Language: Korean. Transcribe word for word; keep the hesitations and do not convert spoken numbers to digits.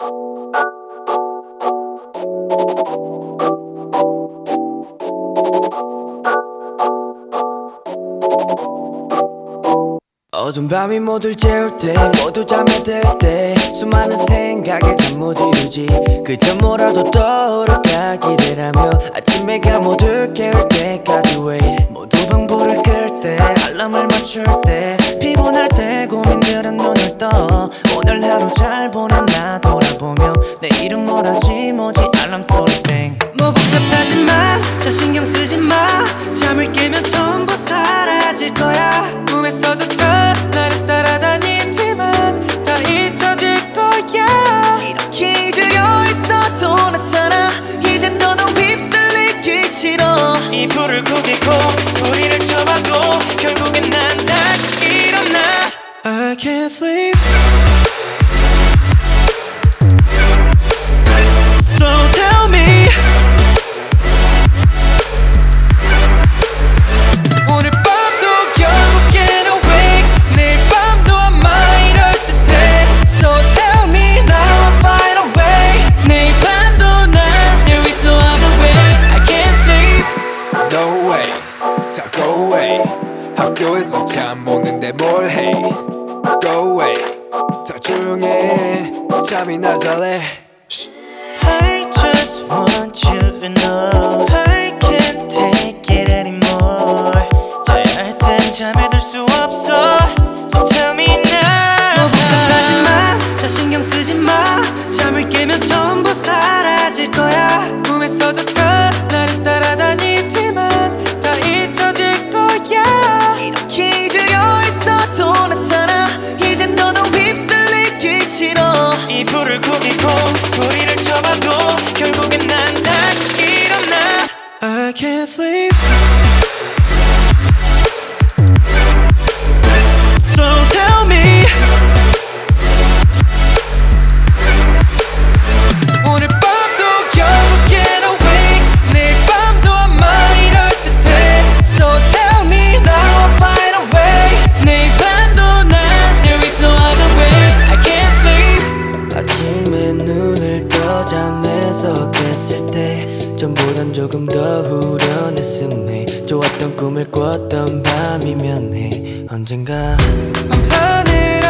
어두운 밤이 모두 재울 때 모두 잠에 들 때 수많은 생각에 잠 못 이루지 그저 뭐라도 떠오를까 기대라며 아침 해가 모두 깨울 때까지 wait 모두 방불을 끌 때 알람을 맞출 때 피곤할 때 고민들은 눈을 떠 오늘 하루 잘 보냈나 돌아보며 내일은 뭘 하지 뭐지 알람 소리 땡 뭐 복잡하지 마, 다 신경 쓰지 마 잠을 깨면 전부 사라질 거야 꿈에서조차 나를 따라다니지만 다 잊혀질 거야 이렇게 잊으려 있어도 나타나 이젠 너도 휩쓸리기 싫어 이 불을 구기고 소리를 쳐봐도 결국엔 난 다시 일어나 I can't sleep So tell me 오늘 밤도 결국엔 awake 내일 밤도 아마 이럴 듯해 So tell me now I'll find a way 내일 밤도 난 there is no other way I can't sleep No way, 다 go away 학교에서 참 먹는데 뭘 해 Go away, 다 조용해 잠이 나잘래 I just want you to know I can't take it anymore 자야 할 땐 잠에 들 수 없어 So tell me now 뭐 복잡하지 마, 다 신경 쓰지 마 잠을 깨면 전부 사라질 거야 꿈에서조차 나를 따라다니지만 다 잊혀질 거야 이렇게 잊으려 있어도 나타나 이젠 너도 휩쓸리기 싫어 이 불을 구기고 소리를 쳐봐도 결국엔 난 다시 일어나 I can't sleep So tell me 오늘 밤도 결국엔 awake 내일 밤도 아마 이럴 듯해 So tell me now I'll find a way 내일 밤도 난 there is no other way I can't sleep 아침에 눈을 떠 잠에서 깼을 때 전보단 조금 더 후련했음에 좋았던 꿈을 꿨던 밤이면 해 언젠가 밤하늘